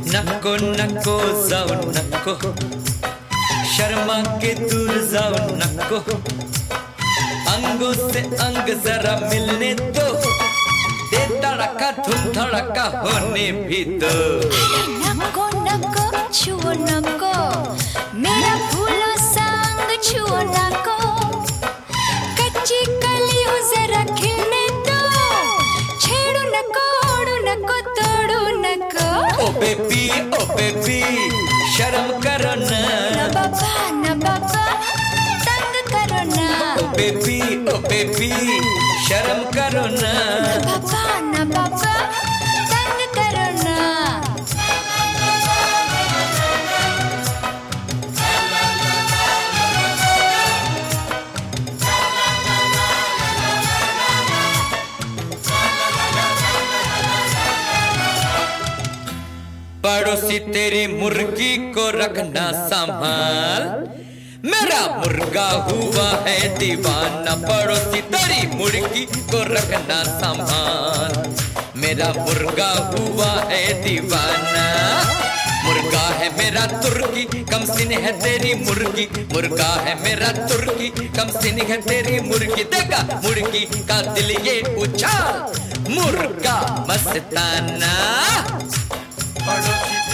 नको नको जाओ नको, शर्मा के दूर जाओ नको, अंगों से अंग जरा मिलने दो, दे धड़का धुम धड़का होने भी दो। नको नको छुओ नको, मेरा फूलों संग छुओ नको, कच्ची कलियों जरा खिलने दो, छेड़ो नको ओढ़ो नको तोड़ो नको। ओ बेबी शर्म करो ना, न बाबा तंग करो ना। ओ बेबी शर्म करो ना, न बाबा तंग करो ना। पड़ोसी तेरी मुर्गी को रखना संभाल, मेरा मुर्गा हुआ है दीवाना। पड़ोसी तेरी मुर्गी को रखना संभाल, मेरा मुर्गा हुआ है दीवाना। मुर्गा है मेरा तुर्की, कम सिन है तेरी मुर्गी, मुर्गा है मेरा तुर्की, कम सिन है तेरी मुर्गी। देखा मुर्गी का दिल ये उछाल, मुर्गा मस्ताना। पड़ोसी